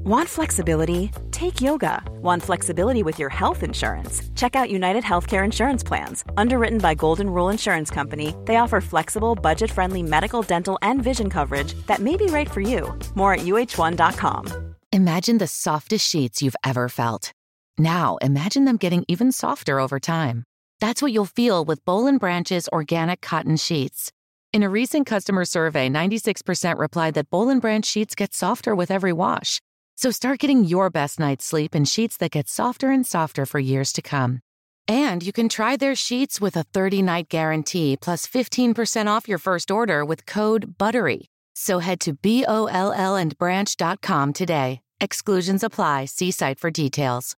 Want flexibility? Take yoga. Want flexibility with your health insurance? Check out United Healthcare Insurance Plans. Underwritten by Golden Rule Insurance Company, they offer flexible, budget-friendly medical, dental, and vision coverage that may be right for you. More at uh1.com. Imagine the softest sheets you've ever felt. Now, imagine them getting even softer over time. That's what you'll feel with Boll & Branch's organic cotton sheets. In a recent customer survey, 96% replied that Boll & Branch sheets get softer with every wash. So start getting your best night's sleep in sheets that get softer and softer for years to come. And you can try their sheets with a 30-night guarantee plus 15% off your first order with code BUTTERY. So head to BOLLandbranch.com today. Exclusions apply. See site for details.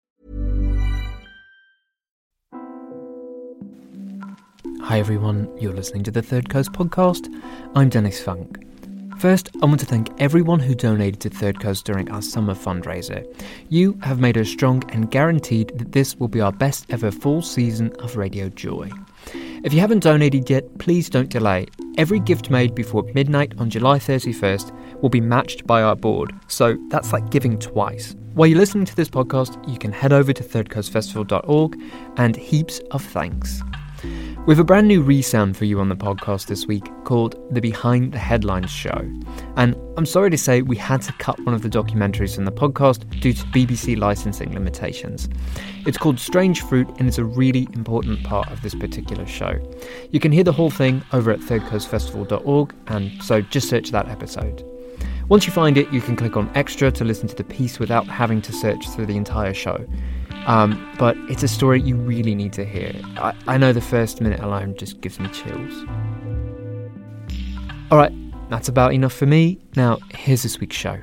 Hi everyone, you're listening to the Third Coast podcast. I'm Dennis Funk. First, I want to thank everyone who donated to Third Coast during our summer fundraiser. You have made us strong and guaranteed that this will be our best ever full season of Radio Joy. If you haven't donated yet, please don't delay. Every gift made before midnight on July 31st will be matched by our board, so that's like giving twice. While you're listening to this podcast, you can head over to thirdcoastfestival.org, and heaps of thanks. We have a brand new resound for you on the podcast this week called The Behind the Headlines Show. And I'm sorry to say we had to cut one of the documentaries from the podcast due to BBC licensing limitations. It's called Strange Fruit and it's a really important part of this particular show. You can hear the whole thing over at thirdcoastfestival.org, and so just search that episode. Once you find it, you can click on Extra to listen to the piece without having to search through the entire show. But it's a story you really need to hear. I know the first minute alone just gives me chills. Alright, that's about enough for me. Now, here's this week's show.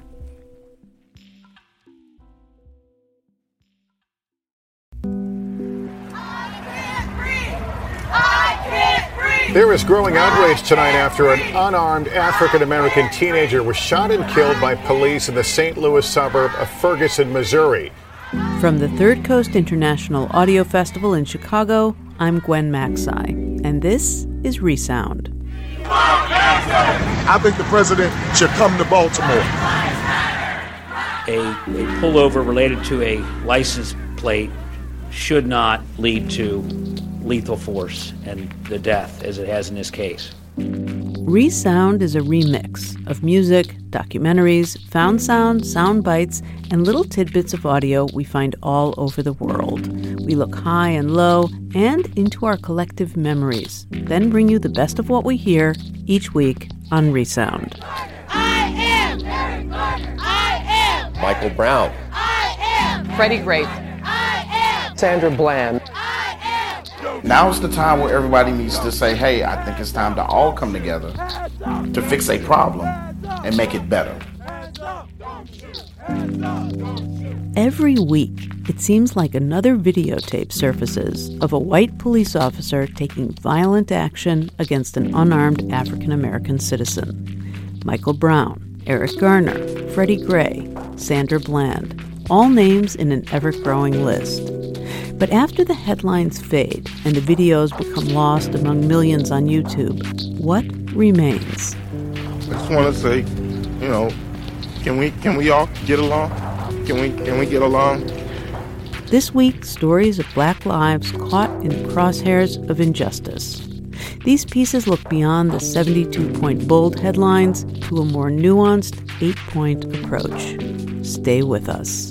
There is growing outrage tonight after an unarmed African-American teenager was shot and killed by police in the St. Louis suburb of Ferguson, Missouri. From the Third Coast International Audio Festival in Chicago, I'm Gwen Macsai, and this is Resound. I think the president should come to Baltimore. A pullover related to a license plate should not lead to lethal force and the death, as it has in this case. Resound is a remix of music, documentaries, found sound, sound bites, and little tidbits of audio we find all over the world. We look high and low and into our collective memories, then bring you the best of what we hear each week on Resound. I am Eric Garner. I am Michael Brown. I am Freddie Grape. I am Sandra Bland. Now's the time where everybody needs to say, hey, I think it's time to all come together to fix a problem and make it better. Every week, it seems like another videotape surfaces of a white police officer taking violent action against an unarmed African-American citizen. Michael Brown, Eric Garner, Freddie Gray, Sandra Bland, all names in an ever-growing list. But after the headlines fade and the videos become lost among millions on YouTube, what remains? I just want to say, can we all get along? Can we get along? This week, stories of Black lives caught in the crosshairs of injustice. These pieces look beyond the 72-point bold headlines to a more nuanced 8-point approach. Stay with us.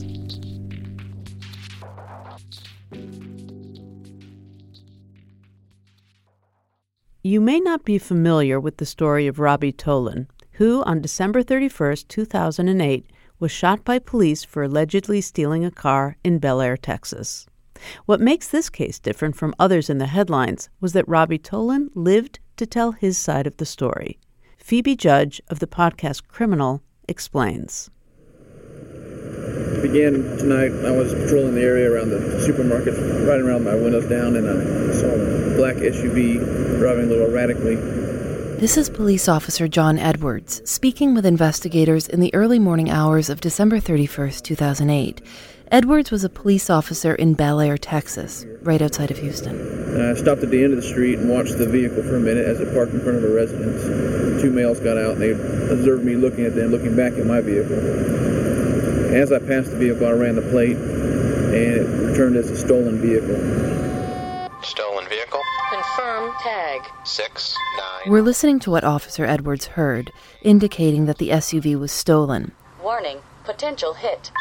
You may not be familiar with the story of Robbie Tolan, who on December 31st, 2008, was shot by police for allegedly stealing a car in Bel Air, Texas. What makes this case different from others in the headlines was that Robbie Tolan lived to tell his side of the story. Phoebe Judge of the podcast Criminal explains. It began tonight. I was patrolling the area around the supermarket, riding around my windows down, and I saw a black SUV driving a little erratically. This is Police Officer John Edwards speaking with investigators in the early morning hours of December 31st, 2008. Edwards was a police officer in Bel Air, Texas, right outside of Houston. I stopped at the end of the street and watched the vehicle for a minute as it parked in front of a residence. Two males got out and they observed me looking at them, looking back at my vehicle. As I passed the vehicle, I ran the plate, and it returned as a stolen vehicle. Stolen vehicle. Confirm tag. 6-9. We're listening to what Officer Edwards heard, indicating that the SUV was stolen. Warning, potential hit.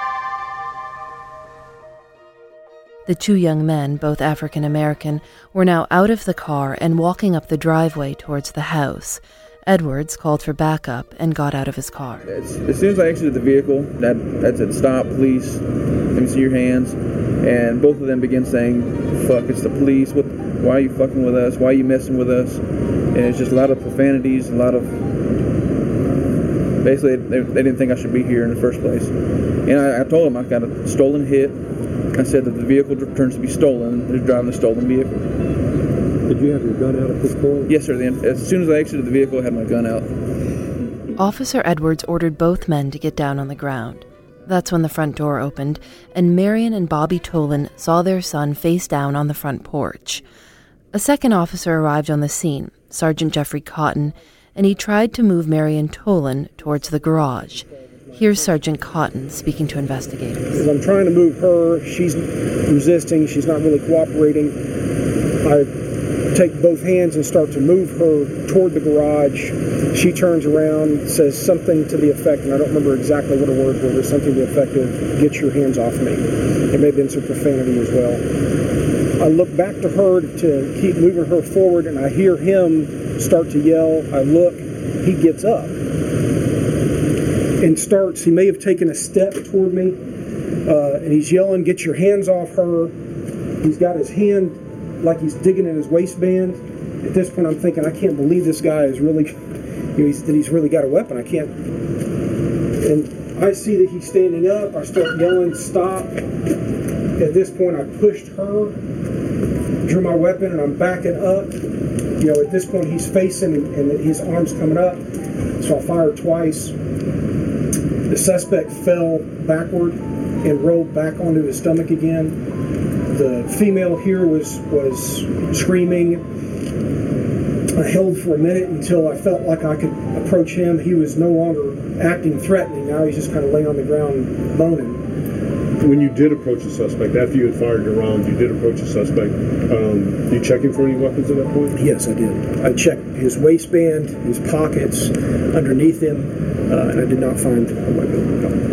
The two young men, both African American, were now out of the car and walking up the driveway towards the house. Edwards called for backup and got out of his car. As soon as I exited the vehicle, that said, "Stop, police. Let me see your hands." And both of them began saying, "Fuck, it's the police. Why are you fucking with us? Why are you messing with us?" And it's just a lot of profanities, a lot of... Basically, they didn't think I should be here in the first place. And I told them I got a stolen hit. I said that the vehicle turns to be stolen. They're driving a stolen vehicle. Did you have your gun out at this point? Yes, sir. As soon as I exited the vehicle, I had my gun out. Officer Edwards ordered both men to get down on the ground. That's when the front door opened, and Marion and Bobby Tolan saw their son face down on the front porch. A second officer arrived on the scene, Sergeant Jeffrey Cotton, and he tried to move Marion Tolan towards the garage. Here's Sergeant Cotton speaking to investigators. As I'm trying to move her, she's resisting, she's not really cooperating. I take both hands and start to move her toward the garage. She turns around, says something to the effect, and I don't remember exactly what her words were, but something to the effect of, "Get your hands off me." It may have been some profanity as well. I look back to her to keep moving her forward, and I hear him start to yell. I look, he gets up and starts, he may have taken a step toward me, and he's yelling, "Get your hands off her." He's got his hand like he's digging in his waistband. At this point, I'm thinking, I can't believe this guy is really, that he's really got a weapon. I can't. And I see that he's standing up. I start yelling, "Stop." At this point, I pushed her, drew my weapon, and I'm backing up. At this point, he's facing and his arm's coming up. So I fired twice. The suspect fell backward and rolled back onto his stomach again. The female here was screaming. I held for a minute until I felt like I could approach him. He was no longer acting threatening. Now he's just kind of laying on the ground moaning. When you did approach the suspect, after you had fired your rounds, you did approach the suspect. You checking for any weapons at that point? Yes, I did. I checked his waistband, his pockets, underneath him, and I did not find a weapon.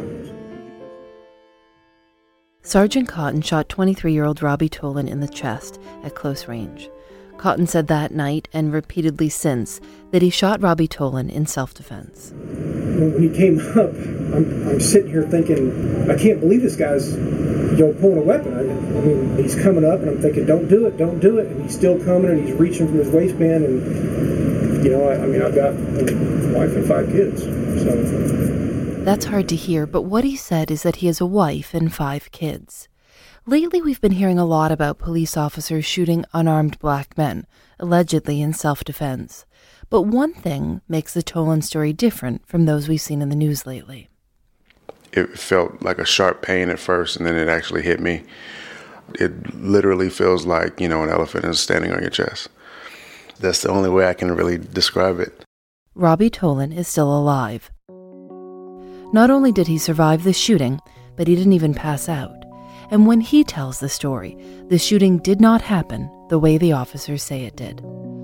Sergeant Cotton shot 23-year-old Robbie Tolan in the chest at close range. Cotton said that night and repeatedly since that he shot Robbie Tolan in self-defense. When he came up, I'm sitting here thinking, I can't believe this guy's pulling a weapon. I mean, he's coming up, and I'm thinking, don't do it, and he's still coming, and he's reaching from his waistband, and I've got a wife and 5 kids, so. That's hard to hear, but what he said is that he has a wife and 5 kids. Lately, we've been hearing a lot about police officers shooting unarmed black men, allegedly in self-defense. But one thing makes the Tolan story different from those we've seen in the news lately. It felt like a sharp pain at first, and then it actually hit me. It literally feels like, an elephant is standing on your chest. That's the only way I can really describe it. Robbie Tolan is still alive. Not only did he survive the shooting, but he didn't even pass out. And when he tells the story, the shooting did not happen the way the officers say it did.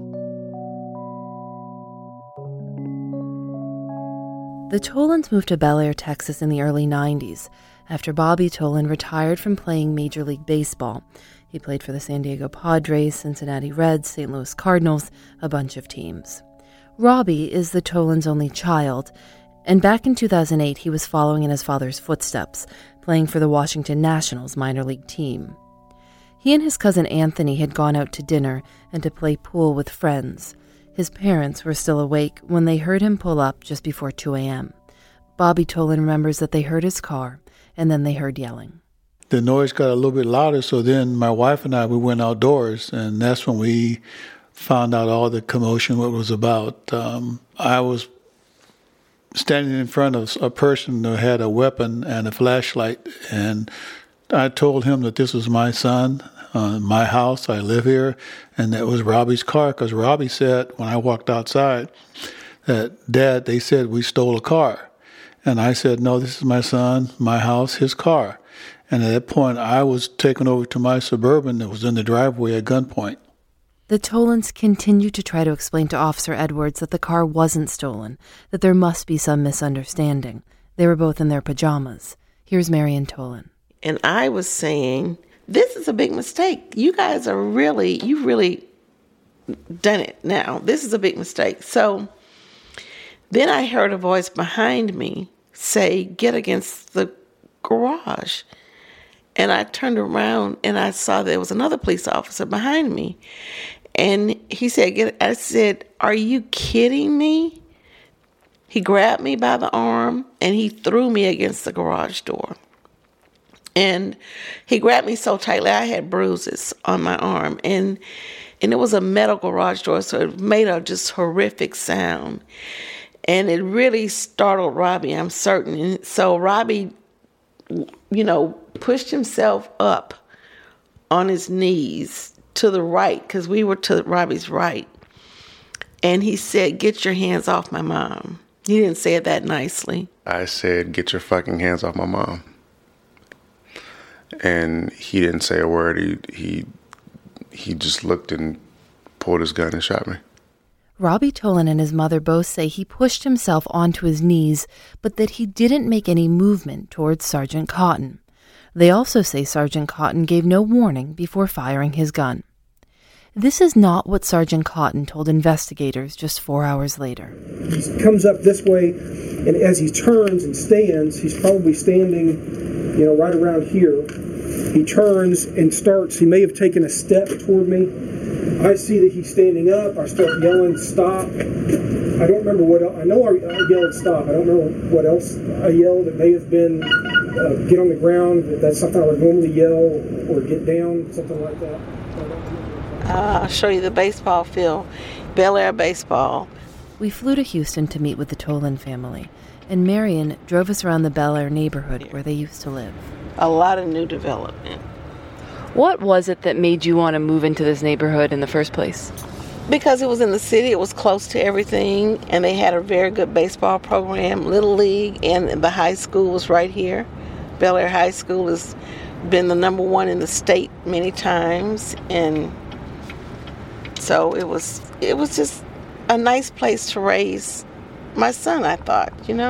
The Tolans moved to Bel Air, Texas in the early 90s, after Bobby Tolan retired from playing Major League Baseball. He played for the San Diego Padres, Cincinnati Reds, St. Louis Cardinals, a bunch of teams. Robbie is the Tolans' only child, and back in 2008 he was following in his father's footsteps, playing for the Washington Nationals minor league team. He and his cousin Anthony had gone out to dinner and to play pool with friends. His parents were still awake when they heard him pull up just before 2 a.m. Bobby Tolan remembers that they heard his car, and then they heard yelling. The noise got a little bit louder, so then my wife and I, we went outdoors, and that's when we found out all the commotion, what it was about. I was standing in front of a person who had a weapon and a flashlight, and I told him that this was my son, my house, I live here, and that was Robbie's car, because Robbie said, when I walked outside, that, Dad, they said we stole a car. And I said, no, this is my son, my house, his car. And at that point, I was taken over to my Suburban that was in the driveway at gunpoint. The Tolans continued to try to explain to Officer Edwards that the car wasn't stolen, that there must be some misunderstanding. They were both in their pajamas. Here's Marion Tolan. And I was saying, this is a big mistake. You guys are you've really done it now. This is a big mistake. So then I heard a voice behind me say, get against the garage. And I turned around and I saw there was another police officer behind me. And he said, I said, are you kidding me? He grabbed me by the arm and he threw me against the garage door. And he grabbed me so tightly, I had bruises on my arm. And it was a metal garage door, so it made a just horrific sound. And it really startled Robbie, I'm certain. And so Robbie, pushed himself up on his knees to the right, because we were to Robbie's right. And he said, get your hands off my mom. He didn't say it that nicely. I said, get your fucking hands off my mom. And he didn't say a word. He just looked and pulled his gun and shot me. Robbie Tolan and his mother both say he pushed himself onto his knees, but that he didn't make any movement towards Sergeant Cotton. They also say Sergeant Cotton gave no warning before firing his gun. This is not what Sergeant Cotton told investigators just 4 hours later. He comes up this way, and as he turns and stands, he's probably standing, right around here. He turns and starts. He may have taken a step toward me. I see that he's standing up. I start yelling, stop. I don't remember what else. I know I yelled stop. I don't know what else I yelled. It may have been get on the ground. That's something I would normally yell, or get down, something like that. I'll show you the baseball field, Bel Air baseball. We flew to Houston to meet with the Tolan family, and Marion drove us around the Bel Air neighborhood where they used to live. A lot of new development. What was it that made you want to move into this neighborhood in the first place? Because it was in the city, it was close to everything, and they had a very good baseball program, Little League, and the high school was right here. Bel Air High School has been the number one in the state many times, and so it was just a nice place to raise my son, I thought,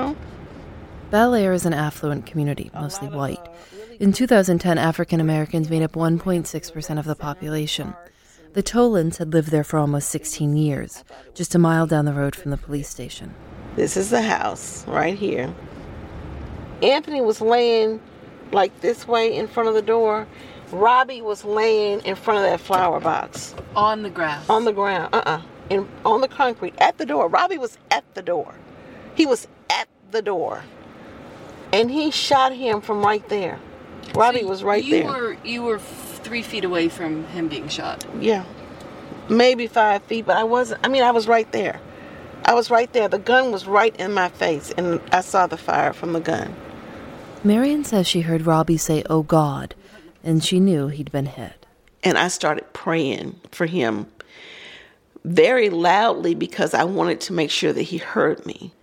Bel Air is an affluent community, mostly white. In 2010, African Americans made up 1.6% of the population. The Tolans had lived there for almost 16 years, just a mile down the road from the police station. This is the house right here. Anthony was laying like this way in front of the door. Robbie was laying in front of that flower box. On the ground? On the ground, on the concrete, at the door. Robbie was at the door. He was at the door. And he shot him from right there. Robbie was right there. You were 3 feet away from him being shot? Yeah. Maybe 5 feet, but I was right there. I was right there. The gun was right in my face, and I saw the fire from the gun. Marion says she heard Robbie say, "Oh God," and she knew he'd been hit. And I started praying for him very loudly because I wanted to make sure that he heard me.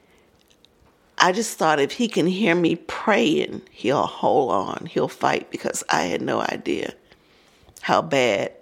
I just thought if he can hear me praying, he'll hold on, he'll fight, because I had no idea how bad.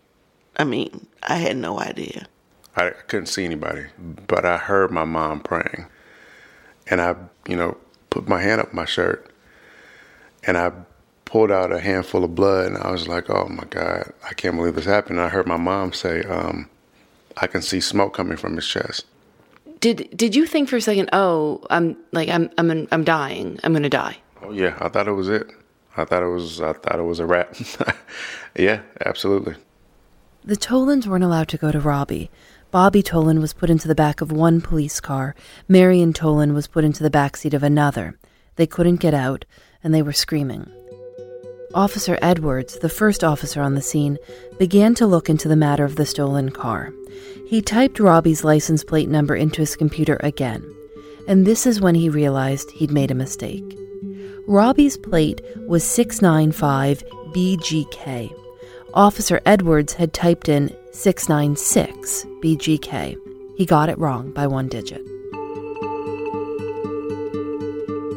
I had no idea. I couldn't see anybody, but I heard my mom praying. And I, put my hand up my shirt, and I pulled out a handful of blood, and I was like, oh my God, I can't believe this happened. And I heard my mom say, I can see smoke coming from his chest. Did you think for a second, oh, I'm dying. I'm going to die? Oh yeah, I thought it was it. I thought it was a wrap. Yeah, absolutely. The Tolans weren't allowed to go to Robbie. Bobby Tolan was put into the back of one police car. Marion Tolan was put into the backseat of another. They couldn't get out, and they were screaming. Officer Edwards, the first officer on the scene, began to look into the matter of the stolen car. He typed Robbie's license plate number into his computer again, and this is when he realized he'd made a mistake. Robbie's plate was 695 BGK. Officer Edwards had typed in 696 BGK. He got it wrong by one digit.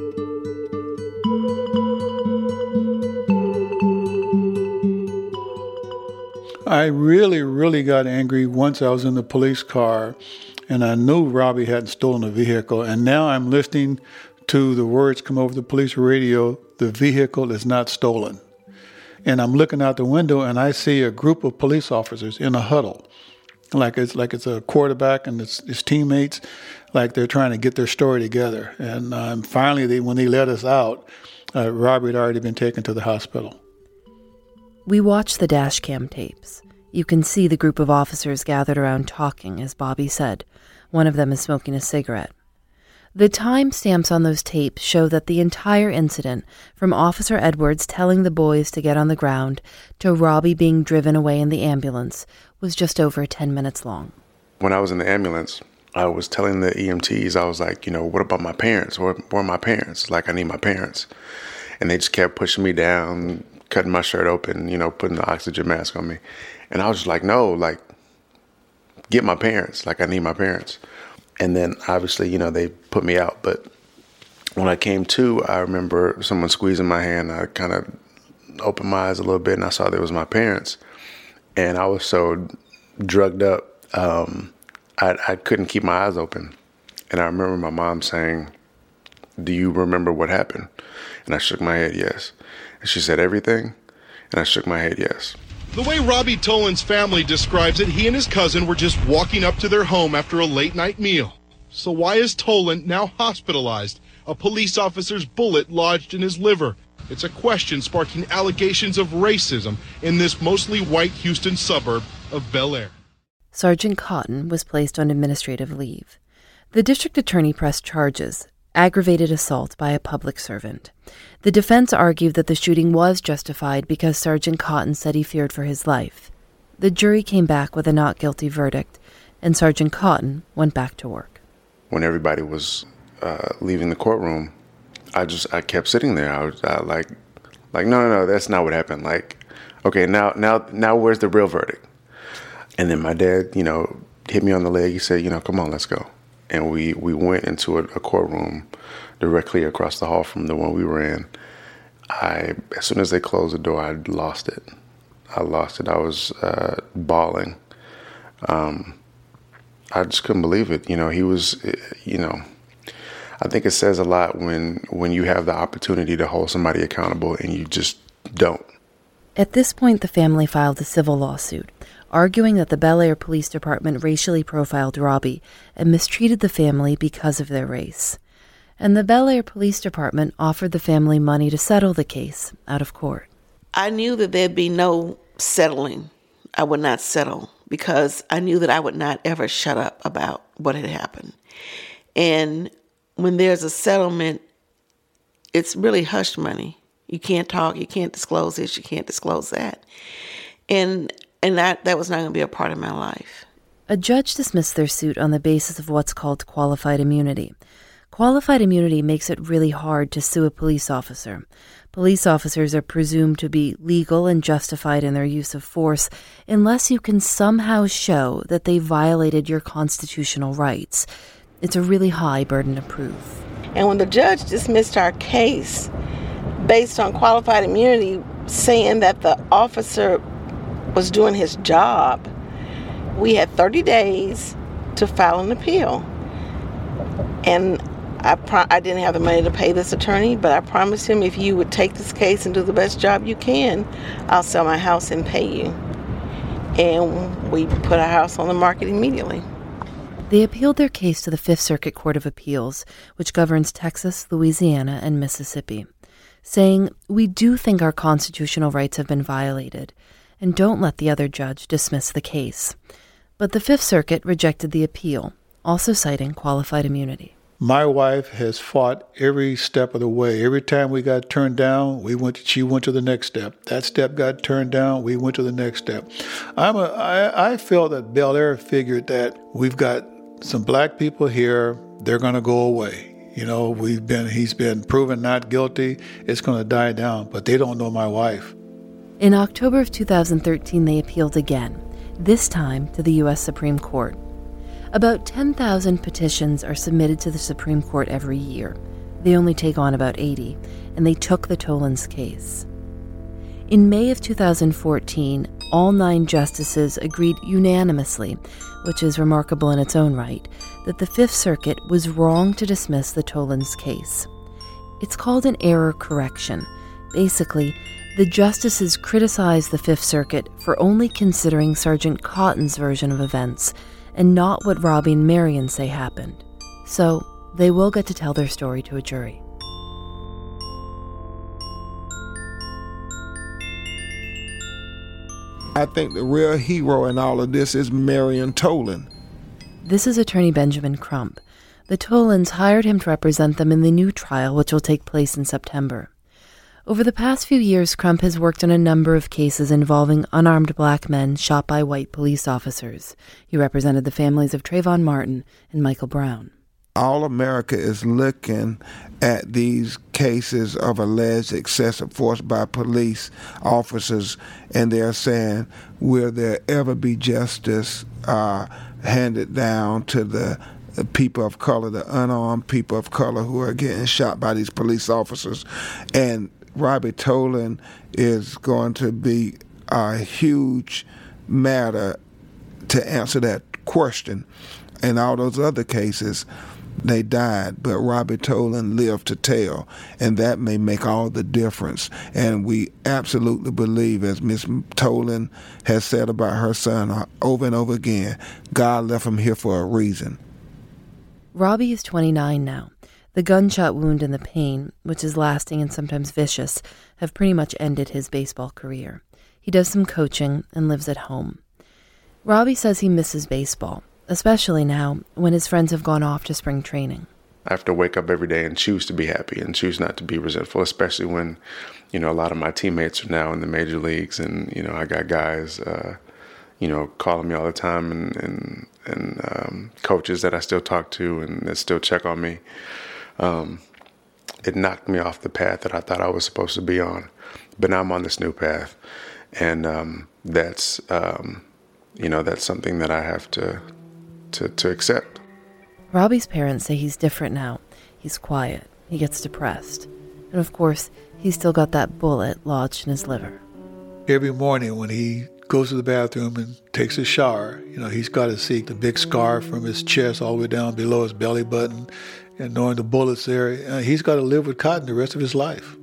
I really got angry once I was in the police car and I knew Robbie hadn't stolen a vehicle. And now I'm listening to the words come over the police radio, the vehicle is not stolen. And I'm looking out the window and I see a group of police officers in a huddle. Like it's a quarterback and his teammates, like they're trying to get their story together. And finally, when they let us out, Robbie had already been taken to the hospital. We watched the dash cam tapes. You can see the group of officers gathered around talking, as Bobby said. One of them is smoking a cigarette. The timestamps on those tapes show that the entire incident, from Officer Edwards telling the boys to get on the ground to Robbie being driven away in the ambulance, was just over 10 minutes long. When I was in the ambulance, I was telling the EMTs, I was like, what about my parents? Where are my parents? Like, I need my parents. And they just kept pushing me down, cutting my shirt open, putting the oxygen mask on me. And I was just like, no, like, get my parents. Like, I need my parents. And then obviously, they put me out. But when I came to, I remember someone squeezing my hand. I kind of opened my eyes a little bit and I saw there was my parents. And I was so drugged up, I couldn't keep my eyes open. And I remember my mom saying, "Do you remember what happened?" And I shook my head, yes. And she said, "Everything?" And I shook my head, yes. The way Robbie Tolan's family describes it, he and his cousin were just walking up to their home after a late-night meal. So why is Tolan now hospitalized? A police officer's bullet lodged in his liver. It's a question sparking allegations of racism in this mostly white Houston suburb of Bel Air. Sergeant Cotton was placed on administrative leave. The district attorney pressed charges, aggravated assault by a public servant. The defense argued that the shooting was justified because Sergeant Cotton said he feared for his life. The jury came back with a not guilty verdict, and Sergeant Cotton went back to work. When everybody was leaving the courtroom, I kept sitting there. I was like, no, that's not what happened. Like, okay, now where's the real verdict? And then my dad, hit me on the leg. He said, come on, let's go. And we went into a courtroom directly across the hall from the one we were in. As soon as they closed the door, I lost it. I was bawling. I just couldn't believe it. He was, I think it says a lot when you have the opportunity to hold somebody accountable and you just don't. At this point, the family filed a civil lawsuit, arguing that the Bel Air Police Department racially profiled Robbie and mistreated the family because of their race. And the Bel Air Police Department offered the family money to settle the case out of court. I knew that there'd be no settling. I would not settle because I knew that I would not ever shut up about what had happened. And when there's a settlement, it's really hush money. You can't talk, you can't disclose this, you can't disclose that. And that was not going to be a part of my life. A judge dismissed their suit on the basis of what's called qualified immunity. Qualified immunity makes it really hard to sue a police officer. Police officers are presumed to be legal and justified in their use of force unless you can somehow show that they violated your constitutional rights. It's a really high burden of proof. And when the judge dismissed our case based on qualified immunity, saying that the officer was doing his job, we had 30 days to file an appeal. And I didn't have the money to pay this attorney, but I promised him, if you would take this case and do the best job you can, I'll sell my house and pay you. And we put our house on the market immediately. They appealed their case to the Fifth Circuit Court of Appeals, which governs Texas, Louisiana, and Mississippi, saying, "We do think our constitutional rights have been violated, and don't let the other judge dismiss the case." But the Fifth Circuit rejected the appeal, also citing qualified immunity. My wife has fought every step of the way. Every time we got turned down, she went to the next step. That step got turned down, we went to the next step. I felt that Bel Air figured that we've got some black people here, they're going to go away. He's been proven not guilty, it's going to die down, but they don't know my wife. In October of 2013, they appealed again, this time to the U.S. Supreme Court. About 10,000 petitions are submitted to the Supreme Court every year. They only take on about 80, and they took the Tolans case. In May of 2014, all 9 justices agreed unanimously, which is remarkable in its own right, that the Fifth Circuit was wrong to dismiss the Tollens case. It's called an error correction. Basically, the justices criticized the Fifth Circuit for only considering Sergeant Cotton's version of events and not what Robbie and Marion say happened. So, they will get to tell their story to a jury. I think the real hero in all of this is Marion Tolan. This is attorney Benjamin Crump. The Tolans hired him to represent them in the new trial, which will take place in September. Over the past few years, Crump has worked on a number of cases involving unarmed black men shot by white police officers. He represented the families of Trayvon Martin and Michael Brown. All America is looking at these cases of alleged excessive force by police officers, and they're saying, will there ever be justice handed down to the people of color, the unarmed people of color who are getting shot by these police officers? And Robbie Tolan is going to be a huge matter to answer that question. In all those other cases, they died, but Robbie Tolan lived to tell, and that may make all the difference. And we absolutely believe, as Miss Tolan has said about her son over and over again, God left him here for a reason. Robbie is 29 now. The gunshot wound and the pain, which is lasting and sometimes vicious, have pretty much ended his baseball career. He does some coaching and lives at home. Robbie says he misses baseball, especially now when his friends have gone off to spring training. I have to wake up every day and choose to be happy and choose not to be resentful, especially when, a lot of my teammates are now in the major leagues, and, I got guys, calling me all the time and coaches that I still talk to and that still check on me. It knocked me off the path that I thought I was supposed to be on, but now I'm on this new path, and that's something that I have to accept. Robbie's parents say he's different now. He's quiet. He gets depressed. And of course, he's still got that bullet lodged in his liver. Every morning when he goes to the bathroom and takes a shower, he's got to see the big scar from his chest all the way down below his belly button, and knowing the bullets there, he's got to live with cotton the rest of his life.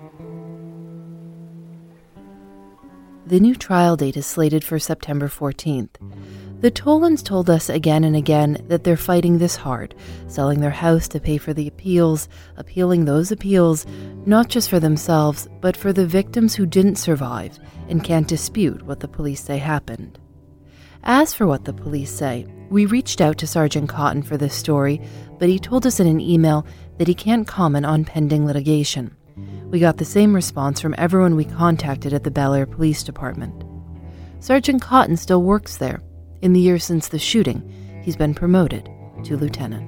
The new trial date is slated for September 14th. The Tolans told us again and again that they're fighting this hard, selling their house to pay for the appeals, appealing those appeals, not just for themselves, but for the victims who didn't survive and can't dispute what the police say happened. As for what the police say, we reached out to Sergeant Cotton for this story, but he told us in an email that he can't comment on pending litigation. We got the same response from everyone we contacted at the Bel Air Police Department. Sergeant Cotton still works there. In the years since the shooting, he's been promoted to lieutenant.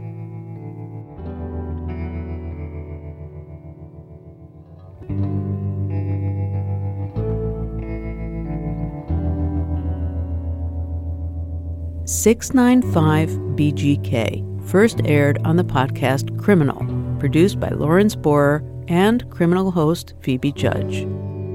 .695 BGK first aired on the podcast Criminal, produced by Lawrence Borer and Criminal host Phoebe Judge.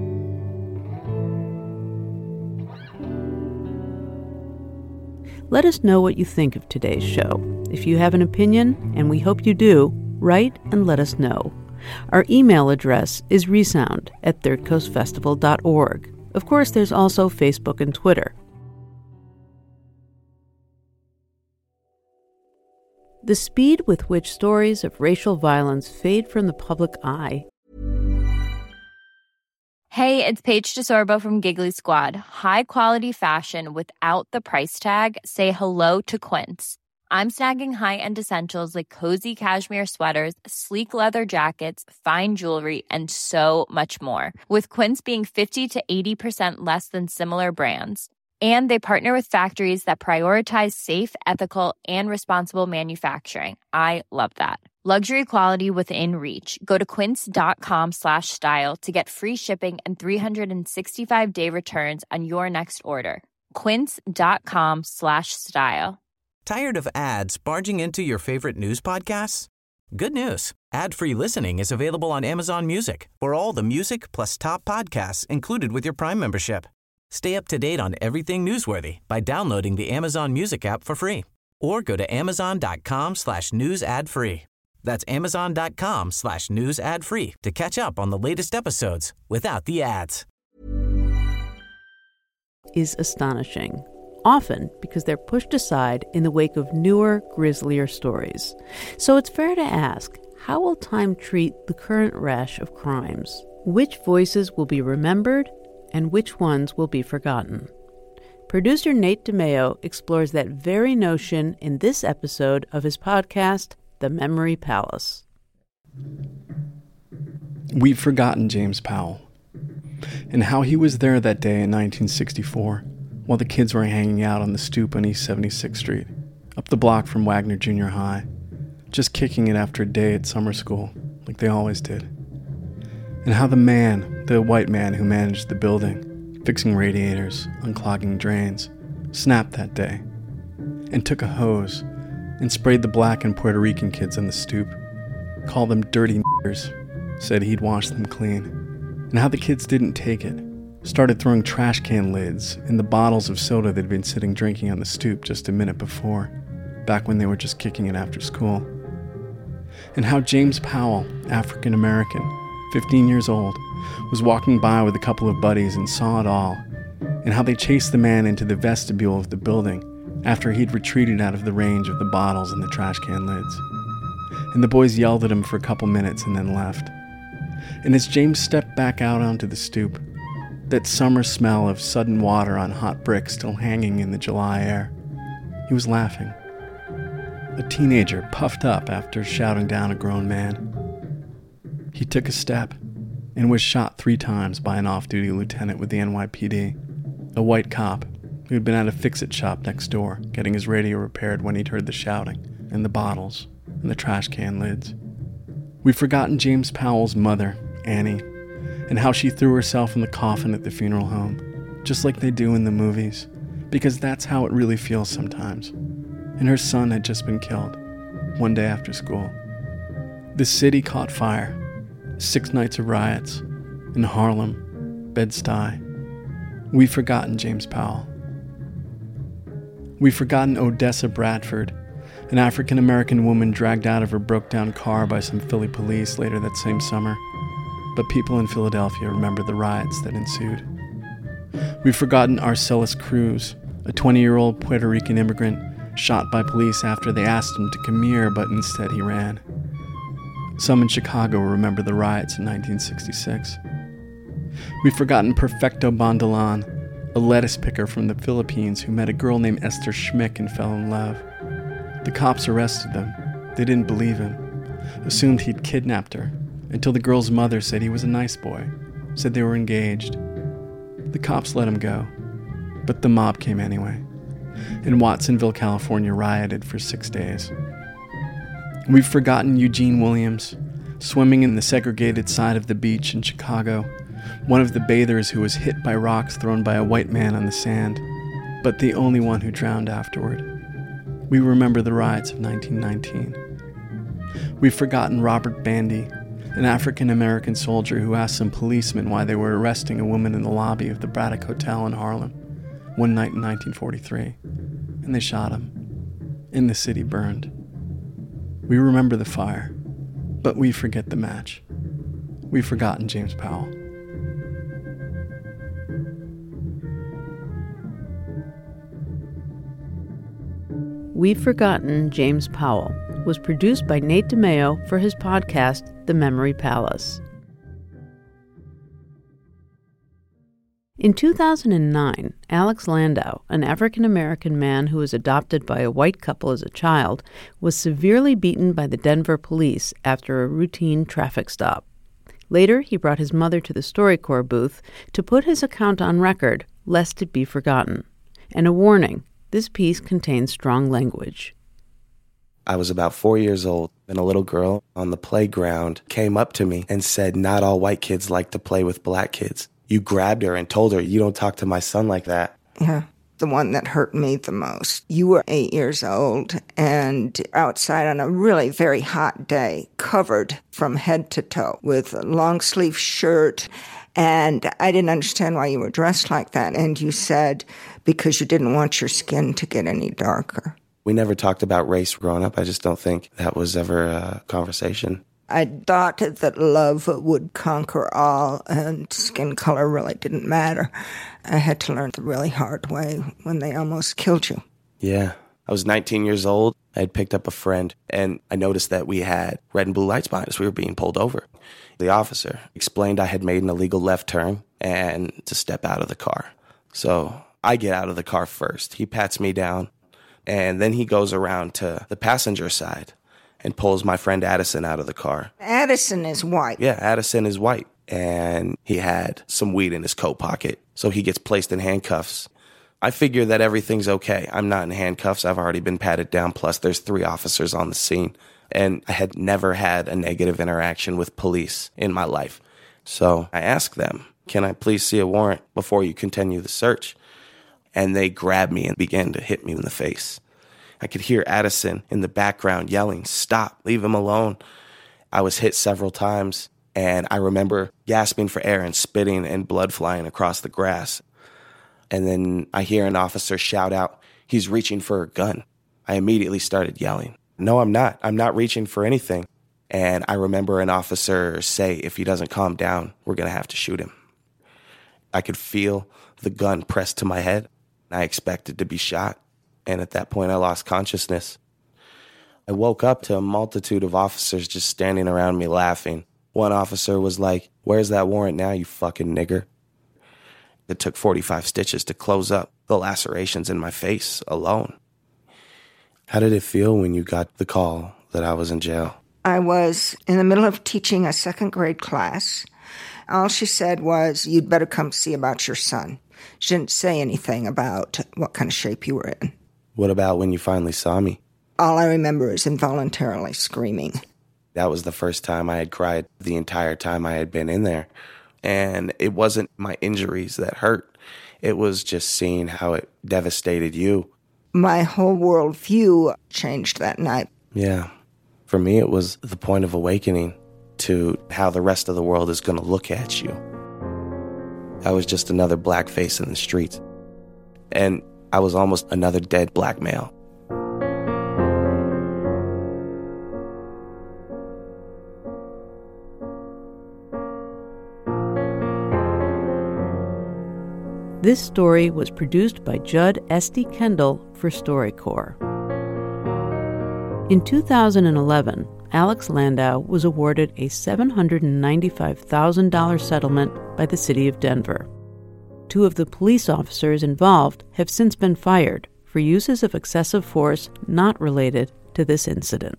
Let us know what you think of today's show. If you have an opinion, and we hope you do, write and let us know. Our email address is resound@thirdcoastfestival.org. Of course, there's also Facebook and Twitter. The speed with which stories of racial violence fade from the public eye. Hey, it's Paige DeSorbo from Giggly Squad. High quality fashion without the price tag. Say hello to Quince. I'm snagging high-end essentials like cozy cashmere sweaters, sleek leather jackets, fine jewelry, and so much more. With Quince being 50 to 80% less than similar brands. And they partner with factories that prioritize safe, ethical, and responsible manufacturing. I love that. Luxury quality within reach. Go to quince.com/style to get free shipping and 365-day returns on your next order. Quince.com/style. Tired of ads barging into your favorite news podcasts? Good news. Ad-free listening is available on Amazon Music for all the music plus top podcasts included with your Prime membership. Stay up to date on everything newsworthy by downloading the Amazon Music app for free or go to amazon.com/news ad free. That's amazon.com/news ad free to catch up on the latest episodes without the ads. Is astonishing, often because they're pushed aside in the wake of newer, grislier stories. So it's fair to ask, how will time treat the current rash of crimes? Which voices will be remembered and which ones will be forgotten? Producer Nate DeMeo explores that very notion in this episode of his podcast, The Memory Palace. We've forgotten James Powell and how he was there that day in 1964 while the kids were hanging out on the stoop on East 76th Street, up the block from Wagner Junior High, just kicking it after a day at summer school, like they always did. And how the white man who managed the building, fixing radiators, unclogging drains, snapped that day and took a hose and sprayed the black and Puerto Rican kids on the stoop, called them dirty niggers, said he'd wash them clean. And how the kids didn't take it, started throwing trash can lids in the bottles of soda they'd been sitting drinking on the stoop just a minute before, back when they were just kicking it after school. And how James Powell, African American, 15 years old, was walking by with a couple of buddies and saw it all, and how they chased the man into the vestibule of the building after he'd retreated out of the range of the bottles and the trash can lids. And the boys yelled at him for a couple minutes and then left. And as James stepped back out onto the stoop, that summer smell of sudden water on hot bricks still hanging in the July air, he was laughing. A teenager puffed up after shouting down a grown man. He took a step and was shot 3 times by an off-duty lieutenant with the NYPD, a white cop who had been at a fix-it shop next door getting his radio repaired when he'd heard the shouting and the bottles and the trash can lids. We've forgotten James Powell's mother, Annie, and how she threw herself in the coffin at the funeral home, just like they do in the movies, because that's how it really feels sometimes. And her son had just been killed, one day after school. The city caught fire. 6 nights of riots in Harlem, Bed-Stuy. We've forgotten James Powell. We've forgotten Odessa Bradford, an African-American woman dragged out of her broke-down car by some Philly police later that same summer. But people in Philadelphia remember the riots that ensued. We've forgotten Arcelis Cruz, a 20-year-old Puerto Rican immigrant shot by police after they asked him to come here, but instead he ran. Some in Chicago remember the riots in 1966. We've forgotten Perfecto Bondalan, a lettuce picker from the Philippines who met a girl named Esther Schmick and fell in love. The cops arrested them. They didn't believe him, assumed he'd kidnapped her, until the girl's mother said he was a nice boy, said they were engaged. The cops let him go, but the mob came anyway, and Watsonville, California rioted for 6 days. We've forgotten Eugene Williams, swimming in the segregated side of the beach in Chicago, one of the bathers who was hit by rocks thrown by a white man on the sand, but the only one who drowned afterward. We remember the riots of 1919. We've forgotten Robert Bandy, an African-American soldier who asked some policemen why they were arresting a woman in the lobby of the Braddock Hotel in Harlem one night in 1943, and they shot him, and the city burned. We remember the fire, but we forget the match. We've forgotten James Powell. We've Forgotten James Powell was produced by Nate DeMeo for his podcast, The Memory Palace. In 2009, Alex Landau, an African-American man who was adopted by a white couple as a child, was severely beaten by the Denver police after a routine traffic stop. Later, he brought his mother to the StoryCorps booth to put his account on record, lest it be forgotten. And a warning, this piece contains strong language. I was about 4 years old, and a little girl on the playground came up to me and said, "Not all white kids like to play with black kids." You grabbed her and told her, "You don't talk to my son like that." Yeah, the one that hurt me the most. You were 8 years old and outside on a really very hot day, covered from head to toe with a long sleeve shirt And I didn't understand why you were dressed like that. And you said because you didn't want your skin to get any darker. We never talked about race growing up. I just don't think that was ever a conversation. I thought that love would conquer all and skin color really didn't matter. I had to learn the really hard way when they almost killed you. Yeah. I was 19 years old. I had picked up a friend, and I noticed that we had red and blue lights behind us. We were being pulled over. The officer explained I had made an illegal left turn and to step out of the car. So I get out of the car first. He pats me down, and then he goes around to the passenger side and pulls my friend Addison out of the car. Addison is white. Yeah, Addison is white. And he had some weed in his coat pocket. So he gets placed in handcuffs. I figure that everything's okay. I'm not in handcuffs. I've already been patted down. Plus, there's 3 officers on the scene. And I had never had a negative interaction with police in my life. So I asked them, can I please see a warrant before you continue the search? And they grabbed me and began to hit me in the face. I could hear Addison in the background yelling, "Stop, leave him alone." I was hit several times, and I remember gasping for air and spitting and blood flying across the grass. And then I hear an officer shout out, "He's reaching for a gun." I immediately started yelling, "No, I'm not. I'm not reaching for anything." And I remember an officer say, if he doesn't calm down, we're going to have to shoot him. I could feel the gun pressed to my head. I expected to be shot. And at that point, I lost consciousness. I woke up to a multitude of officers just standing around me laughing. One officer was like, "Where's that warrant now, you fucking nigger?" It took 45 stitches to close up the lacerations in my face alone. How did it feel when you got the call that I was in jail? I was in the middle of teaching a 2nd grade class. All she said was, "You'd better come see about your son." She didn't say anything about what kind of shape you were in. What about when you finally saw me? All I remember is involuntarily screaming. That was the first time I had cried the entire time I had been in there. And it wasn't my injuries that hurt. It was just seeing how it devastated you. My whole worldview changed that night. Yeah. For me, it was the point of awakening to how the rest of the world is going to look at you. I was just another black face in the streets. And I was almost another dead black male. This story was produced by Judd Esty Kendall for StoryCorps. In 2011, Alex Landau was awarded a $795,000 settlement by the city of Denver. 2 of the police officers involved have since been fired for uses of excessive force not related to this incident.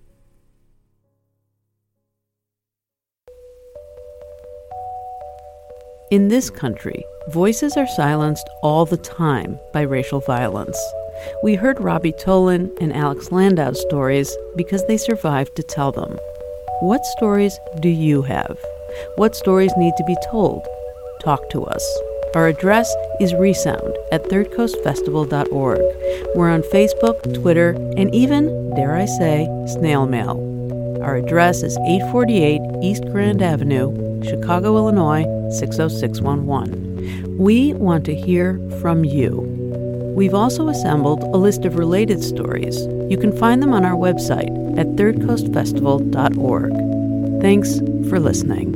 In this country, voices are silenced all the time by racial violence. We heard Robbie Tolan and Alex Landau's stories because they survived to tell them. What stories do you have? What stories need to be told? Talk to us. Our address is resound@thirdcoastfestival.org. We're on Facebook, Twitter, and even, dare I say, snail mail. Our address is 848 East Grand Avenue, Chicago, Illinois, 60611. We want to hear from you. We've also assembled a list of related stories. You can find them on our website at thirdcoastfestival.org. Thanks for listening.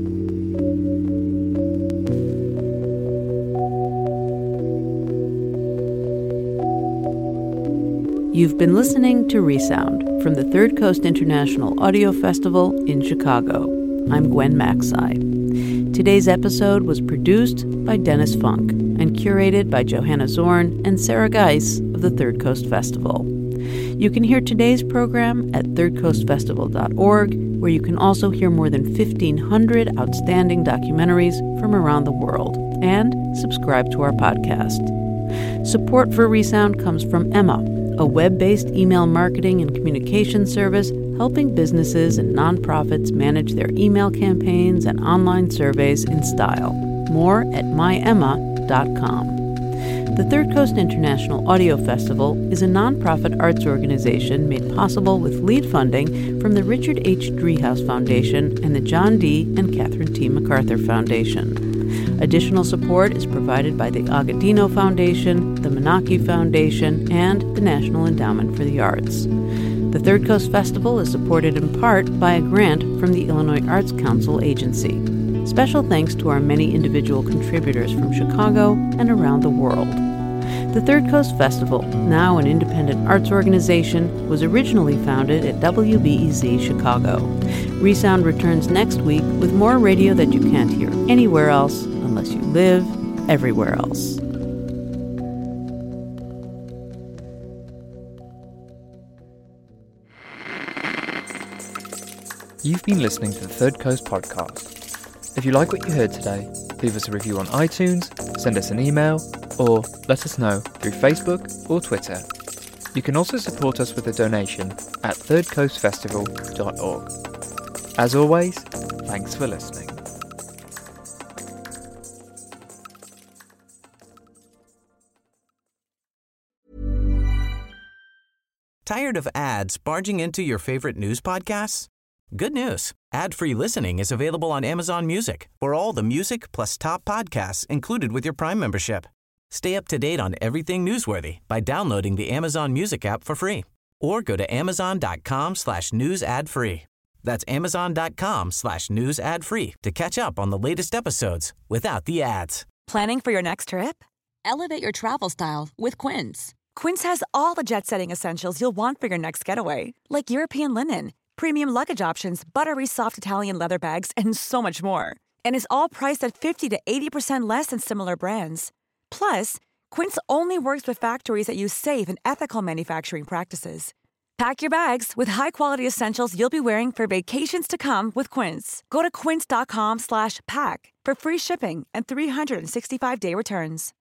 You've been listening to Resound from the Third Coast International Audio Festival in Chicago. I'm Gwen Macsai. Today's episode was produced by Dennis Funk and curated by Johanna Zorn and Sarah Geis of the Third Coast Festival. You can hear today's program at thirdcoastfestival.org, where you can also hear more than 1,500 outstanding documentaries from around the world, and subscribe to our podcast. Support for Resound comes from Emma, a web-based email marketing and communication service helping businesses and nonprofits manage their email campaigns and online surveys in style. More at myemma.com. The Third Coast International Audio Festival is a nonprofit arts organization made possible with lead funding from the Richard H. Driehaus Foundation and the John D. and Catherine T. MacArthur Foundation. Additional support is provided by the Agudino Foundation, the Menaki Foundation, and the National Endowment for the Arts. The Third Coast Festival is supported in part by a grant from the Illinois Arts Council Agency. Special thanks to our many individual contributors from Chicago and around the world. The Third Coast Festival, now an independent arts organization, was originally founded at WBEZ Chicago. Resound returns next week with more radio that you can't hear anywhere else unless you live everywhere else. You've been listening to the Third Coast Podcast. If you like what you heard today, leave us a review on iTunes, send us an email, or let us know through Facebook or Twitter. You can also support us with a donation at thirdcoastfestival.org. As always, thanks for listening. Tired of ads barging into your favorite news podcasts? Good news. Ad-free listening is available on Amazon Music for all the music plus top podcasts included with your Prime membership. Stay up to date on everything newsworthy by downloading the Amazon Music app for free or go to amazon.com/news ad free. That's amazon.com/news ad free to catch up on the latest episodes without the ads. Planning for your next trip? Elevate your travel style with Quince. Quince has all the jet-setting essentials you'll want for your next getaway, like European linen, premium luggage options, buttery soft Italian leather bags, and so much more. And is all priced at 50 to 80% less than similar brands. Plus, Quince only works with factories that use safe and ethical manufacturing practices. Pack your bags with high-quality essentials you'll be wearing for vacations to come with Quince. Go to quince.com/pack for free shipping and 365-day returns.